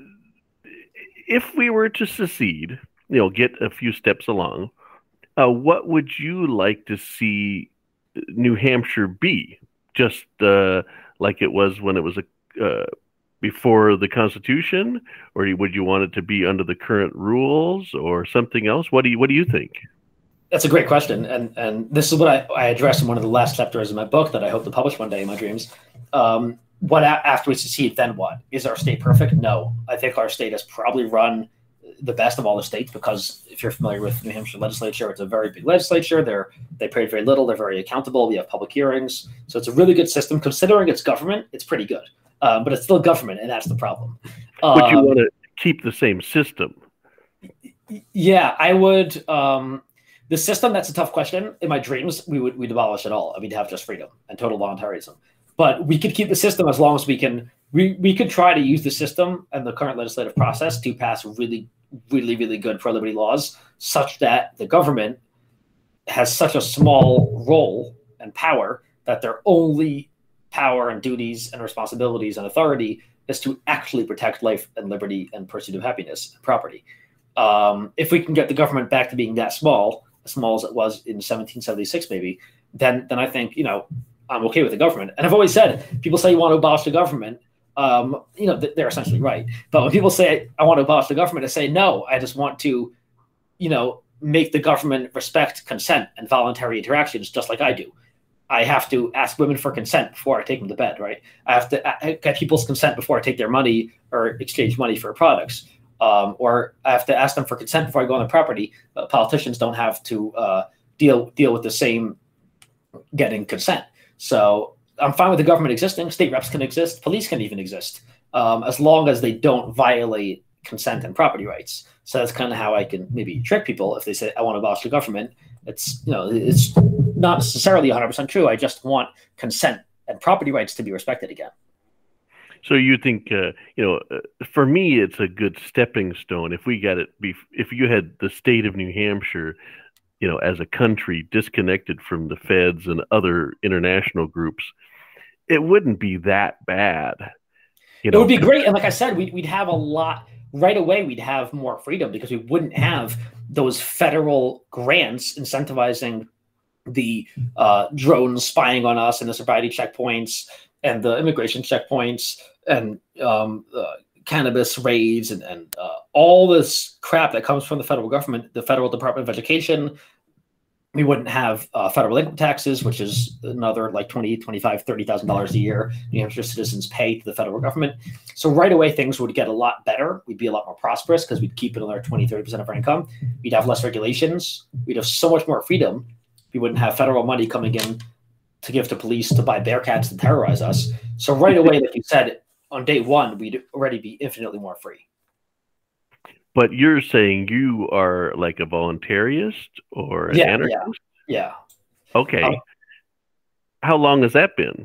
if we were to secede, get a few steps along, what would you like to see New Hampshire be? Just like it was when it was before the Constitution, or would you want it to be under the current rules, or something else? What do you think? That's a great question, and this is what I address in one of the last chapters in my book that I hope to publish one day in my dreams. After we succeed, then what? Is our state perfect? No. I think our state has probably run the best of all the states because if you're familiar with New Hampshire legislature, it's a very big legislature. They pay very little. They're very accountable. We have public hearings. So it's a really good system. Considering it's government, it's pretty good. But it's still government, and that's the problem. But you want to keep the same system. Yeah, I would. The system, that's a tough question. In my dreams, we'd abolish it all. We'd have just freedom and total voluntarism. But we could keep the system as long as we can. We could try to use the system and the current legislative process to pass really, really, really good pro-liberty laws such that the government has such a small role and power that their only power and duties and responsibilities and authority is to actually protect life and liberty and pursuit of happiness and property. If we can get the government back to being that small as it was in 1776, maybe, then I think, I'm okay with the government. And I've always said, people say you want to abolish the government, they're essentially right. But when people say I want to abolish the government, I say, no, I just want to, make the government respect consent and voluntary interactions just like I do. I have to ask women for consent before I take them to bed, right? I have to get people's consent before I take their money or exchange money for products. Or I have to ask them for consent before I go on their property. Politicians don't have to deal with the same getting consent. So I'm fine with the government existing. State reps can exist. Police can even exist, as long as they don't violate consent and property rights. So that's kind of how I can maybe trick people if they say I want to abolish the government. It's not necessarily 100% true. I just want consent and property rights to be respected again. So you think, for me, it's a good stepping stone. If you had the state of New Hampshire, as a country disconnected from the feds and other international groups, it wouldn't be that bad. It would be great. And like I said, we'd have a lot right away. We'd have more freedom because we wouldn't have those federal grants incentivizing the drones spying on us and the sobriety checkpoints and the immigration checkpoints and cannabis raids and all this crap that comes from the federal government, the Federal Department of Education. We wouldn't have federal income taxes, which is another like $20,000, $25,000, $30,000 a year New Hampshire citizens pay to the federal government. So right away, things would get a lot better. We'd be a lot more prosperous because we'd keep another 20, 30% of our income. We'd have less regulations. We'd have so much more freedom. We wouldn't have federal money coming in to give to police to buy Bearcats to terrorize us. So right away, like you said, on day one, we'd already be infinitely more free. But you're saying you are like a voluntarist or an anarchist? Yeah. Okay. How long has that been?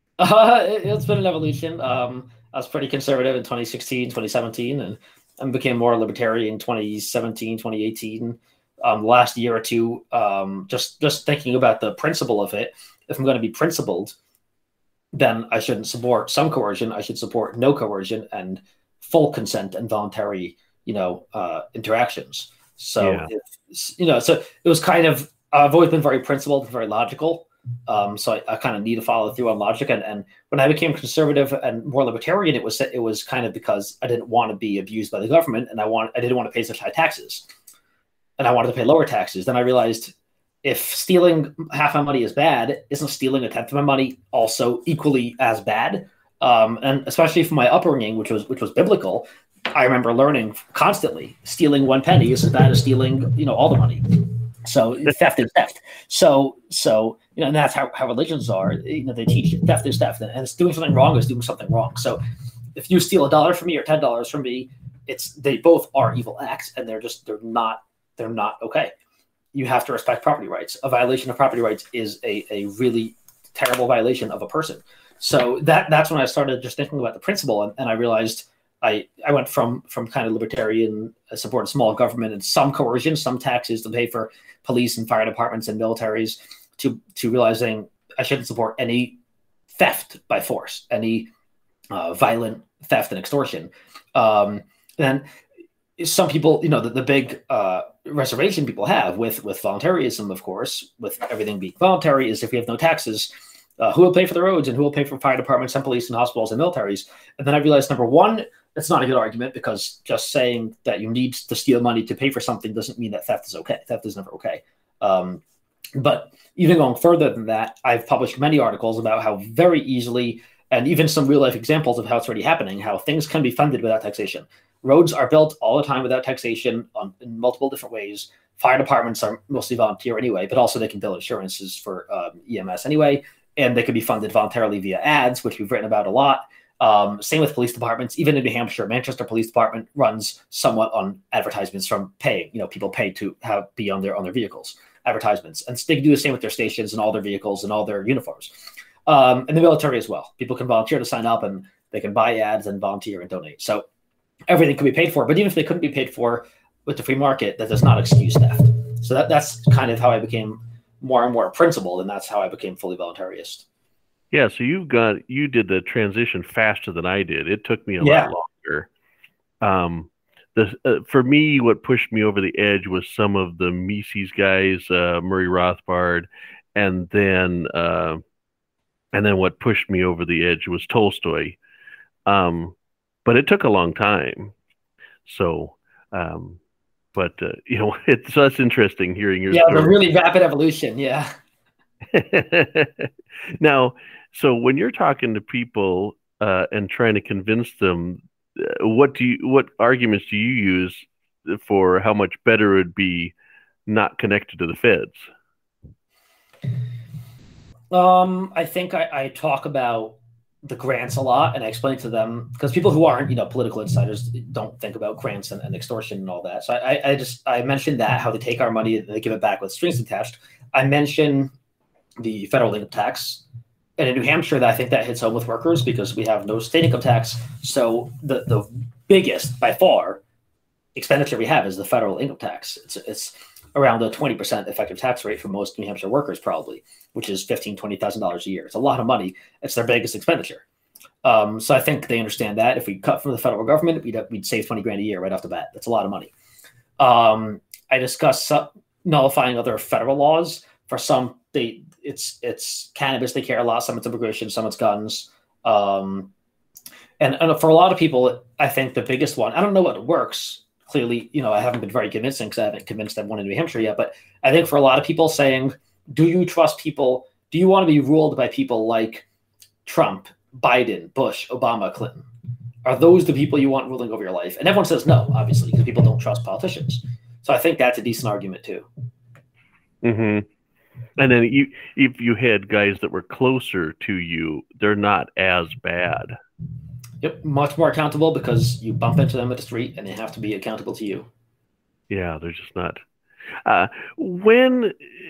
It's been an evolution. I was pretty conservative in 2016, 2017, and became more libertarian in 2017, 2018. Last year or two, just thinking about the principle of it. If I'm going to be principled, then I shouldn't support some coercion. I should support no coercion and full consent and voluntary, interactions. So, so it was kind of, I've always been very principled and very logical. So I kind of need to follow through on logic. And when I became conservative and more libertarian, it was kind of because I didn't want to be abused by the government and I didn't want to pay such high taxes and I wanted to pay lower taxes. Then I realized if stealing half my money is bad, isn't stealing a tenth of my money also equally as bad? And especially from my upbringing, which was biblical, I remember learning constantly stealing one penny is as bad as stealing, all the money. So theft is theft. So and that's how religions are. They teach theft is theft, and it's doing something wrong is doing something wrong. So if you steal $1 from me or $10 from me, they both are evil acts, and they're not okay. You have to respect property rights. A violation of property rights is a really terrible violation of a person. So that's when I started just thinking about the principle, and I realized I went from kind of libertarian support of small government and some coercion, some taxes to pay for police and fire departments and militaries to realizing I shouldn't support any theft by force, any violent theft and extortion. And some people, the big reservation people have with voluntarism, of course, with everything being voluntary, is if we have no taxes, who will pay for the roads and who will pay for fire departments and police and hospitals and militaries? And then I realized, number one, that's not a good argument because just saying that you need to steal money to pay for something doesn't mean that theft is okay. Theft is never okay. But even going further than that, I've published many articles about how very easily, and even some real life examples of how it's already happening, how things can be funded without taxation. Roads are built all the time without taxation in multiple different ways. Fire departments are mostly volunteer anyway, but also they can bill insurances for EMS anyway, and they can be funded voluntarily via ads, which we've written about a lot. Same with police departments. Even in New Hampshire, Manchester Police Department runs somewhat on advertisements from paying. People pay to be on their vehicles, advertisements, and they can do the same with their stations and all their vehicles and all their uniforms. And the military as well. People can volunteer to sign up, and they can buy ads and volunteer and donate. So everything can be paid for. But even if they couldn't be paid for with the free market, that does not excuse theft. So that's kind of how I became more and more principled, and that's how I became fully voluntarist. Yeah, so you did the transition faster than I did. It took me a lot longer. For me, what pushed me over the edge was some of the Mises guys, Murray Rothbard, and then what pushed me over the edge was Tolstoy. But it took a long time. So, so that's interesting hearing your story. Yeah, the really rapid evolution. Yeah. Now, so when you're talking to people and trying to convince them, what arguments do you use for how much better it would be not connected to the feds? I think I talk about the grants a lot, and I explain to them, because people who aren't political insiders don't think about grants and extortion and all that. So I mentioned that, how they take our money and they give it back with strings attached. I mention the federal income tax. And in New Hampshire, I think that hits home with workers because we have no state income tax. So the biggest, by far, expenditure we have is the federal income tax. It's around a 20% effective tax rate for most New Hampshire workers, probably, which is $15,000, $20,000 a year. It's a lot of money. It's their biggest expenditure. So I think they understand that. If we cut from the federal government, we'd save $20,000 a year right off the bat. That's a lot of money. I discuss nullifying other federal laws. For some, it's cannabis they care a lot. Some it's immigration, some it's guns. And for a lot of people, I think the biggest one, I don't know what works. Clearly, I haven't been very convincing because I haven't convinced everyone in New Hampshire yet. But I think for a lot of people saying, do you trust people? Do you want to be ruled by people like Trump, Biden, Bush, Obama, Clinton? Are those the people you want ruling over your life? And everyone says no, obviously, because people don't trust politicians. So I think that's a decent argument too. Mm-hmm. And then if you had guys that were closer to you, they're not as bad. Yep, much more accountable because you bump into them at the street and they have to be accountable to you. Yeah, they're just not. When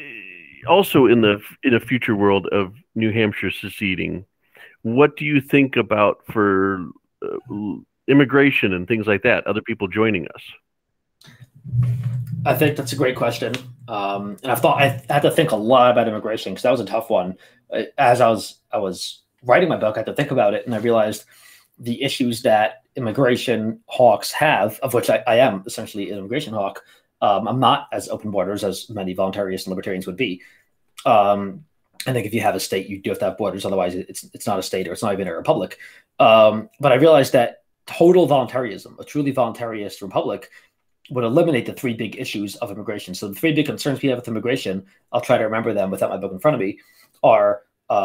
also in a future world of New Hampshire seceding, what do you think about for immigration and things like that? Other people joining us? I think that's a great question. And I had to think a lot about immigration because that was a tough one. As I was writing my book, I had to think about it, and I realized the issues that immigration hawks have, of which I am essentially an immigration hawk. I'm not as open borders as many voluntarists and libertarians would be. I think if you have a state, you do have to have borders. Otherwise, it's not a state, or it's not even a republic. But I realized that total voluntarism, a truly voluntarist republic, would eliminate the three big issues of immigration. So the three big concerns we have with immigration, I'll try to remember them without my book in front of me, are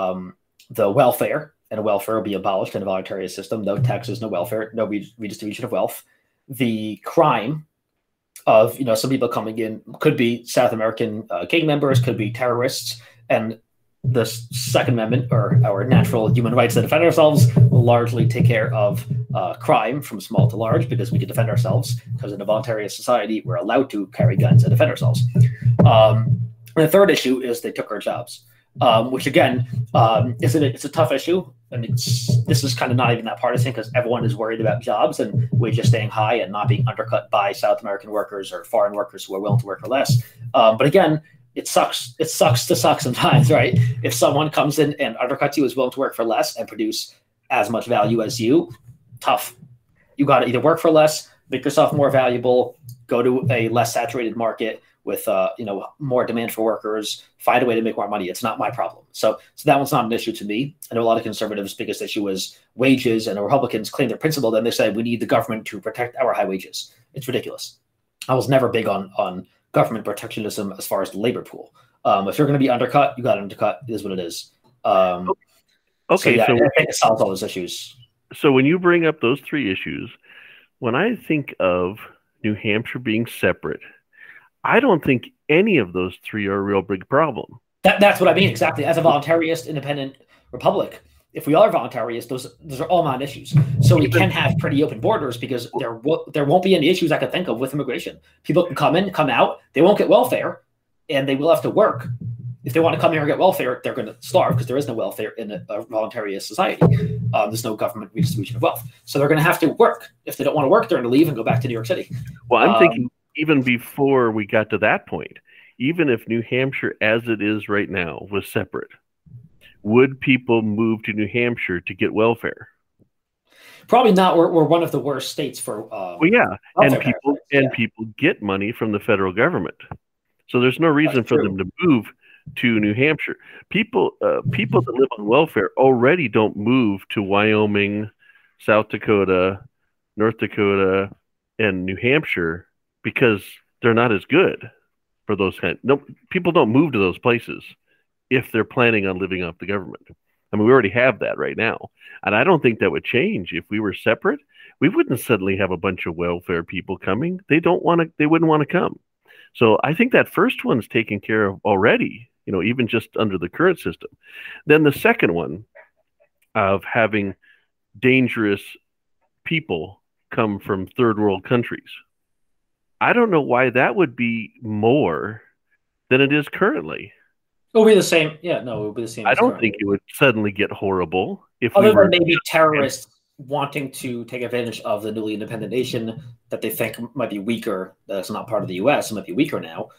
the welfare, and welfare will be abolished in a voluntarist system. No taxes, no welfare, no redistribution of wealth. The crime of, some people coming in could be South American gang members, could be terrorists, and the Second Amendment, or our natural human rights to defend ourselves, will largely take care of crime from small to large, because we can defend ourselves, because in a voluntarist society, we're allowed to carry guns and defend ourselves. And the third issue is they took our jobs, which again, it's a tough issue. And this is kind of not even that partisan, because everyone is worried about jobs and wages staying high and not being undercut by South American workers or foreign workers who are willing to work for less. But again, it sucks. It sucks to suck sometimes, right? If someone comes in and undercuts you, is willing to work for less and produce as much value as you, tough. You got to either work for less, make yourself more valuable, go to a less saturated market with more demand for workers, find a way to make more money. It's not my problem. So that one's not an issue to me. I know a lot of conservatives' biggest issue is wages, and the Republicans claim their principle. Then they say we need the government to protect our high wages. It's ridiculous. I was never big on government protectionism as far as the labor pool. If you're going to be undercut, you got to undercut. It is what it is. So Okay, yeah, so I think it solves all those issues. so when you bring up those three issues, when I think of New Hampshire being separate, I don't think any of those three are a real big problem. That's what I mean exactly. As a voluntarist, independent republic, if we are voluntarist, those are all non-issues. So we Even can have pretty open borders because there won't be any issues I could think of with immigration. People can come in, come out. They won't get welfare, and they will have to work. If they want to come here and get welfare, they're going to starve because there is no welfare in a voluntarist society. There's no government redistribution of wealth, so they're going to have to work. If they don't want to work, they're going to leave and go back to New York City. Well, I'm Um, thinking even before we got to that point, even if New Hampshire, as it is right now, was separate, would people move to New Hampshire to get welfare? Probably not. We're one of the worst states for Well, yeah, and welfare people benefits. Yeah, people get money from the federal government, so there's no that's reason for true. them to move to New Hampshire. People that live on welfare already don't move to Wyoming, South Dakota, North Dakota, and New Hampshire because they're not as good for those kind. No, people don't move to those places if they're planning on living off the government. I mean, we already have that right now. And I don't think that would change if we were separate. We wouldn't suddenly have a bunch of welfare people coming. They wouldn't want to come. So I think that first one's taken care of already, even just under the current system. Then the second one of having dangerous people come from third world countries. I don't know why that would be more than it is currently. It'll be the same. Yeah, no, it'll be the same I as don't currently. think it would suddenly get horrible if we Other than were. maybe terrorists wanting to take advantage of the newly independent nation that they think might be weaker, that's not part of the U.S. It might be weaker now.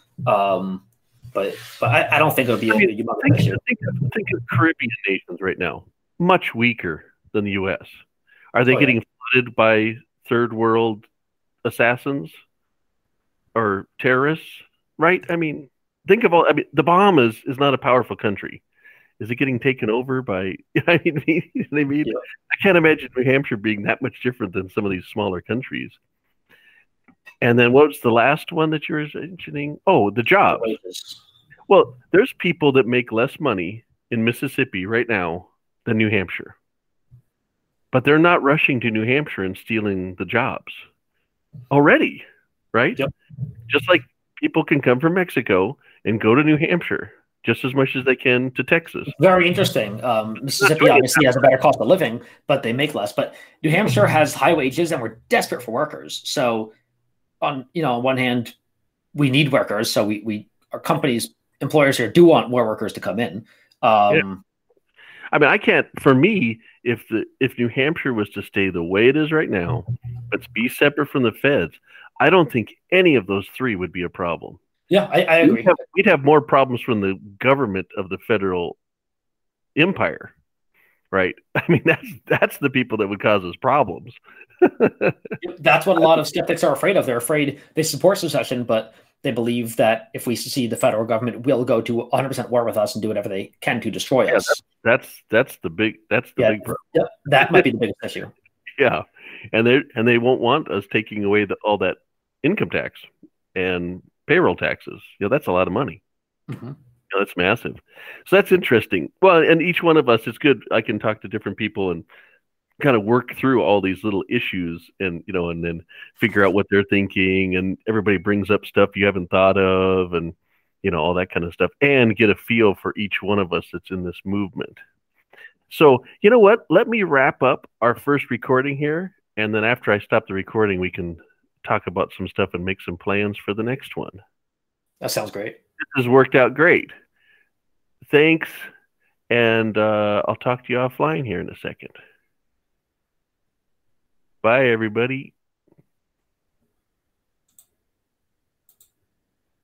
But I don't think it'll be I a mean, humongous think, issue. think of Caribbean nations right now, much weaker than the U.S. Are they Oh yeah, getting flooded by third world assassins or terrorists? Right? I mean, think of all. I mean, the Bahamas is not a powerful country. Is it getting taken over by? I mean, you know what I mean, yeah. I can't imagine New Hampshire being that much different than some of these smaller countries. And then what was the last one that you were mentioning? Oh, the The jobs. wages. Well, there's people that make less money in Mississippi right now than New Hampshire, but they're not rushing to New Hampshire and stealing the jobs already, right? Yep. Just like people can come from Mexico and go to New Hampshire just as much as they can to Texas. Very interesting. Not Mississippi doing it. obviously has a better cost of living, but they make less. But New Hampshire has high wages, and we're desperate for workers. So, on one hand, we need workers. So we our companies, employers here do want more workers to come in. Yeah. Um, I mean, I can't. For me, if New Hampshire was to stay the way it is right now, but be separate from the feds, I don't think any of those three would be a problem. yeah, I agree. We'd have more problems from the government of the federal empire, right? I mean, that's the people that would cause us problems. That's what a lot of skeptics are afraid of. They're afraid they support secession, but they believe that if we secede, the federal government will go to 100% war with us and do whatever they can to destroy Yeah, us. that's the big Yeah, problem. yeah, that might be the biggest issue. Yeah, and they won't want us taking away all that income tax and payroll taxes. That's a lot of money. Mhm. That's massive. So that's interesting. Well, and each one of us, it's good. I can talk to different people and kind of work through all these little issues and then figure out what they're thinking. And everybody brings up stuff you haven't thought of and, all that kind of stuff and get a feel for each one of us that's in this movement. So, you know what? Let me wrap up our first recording here. And then after I stop the recording, we can talk about some stuff and make some plans for the next one. That sounds great. This has worked out great. Thanks. And I'll talk to you offline here in a second. Bye, everybody.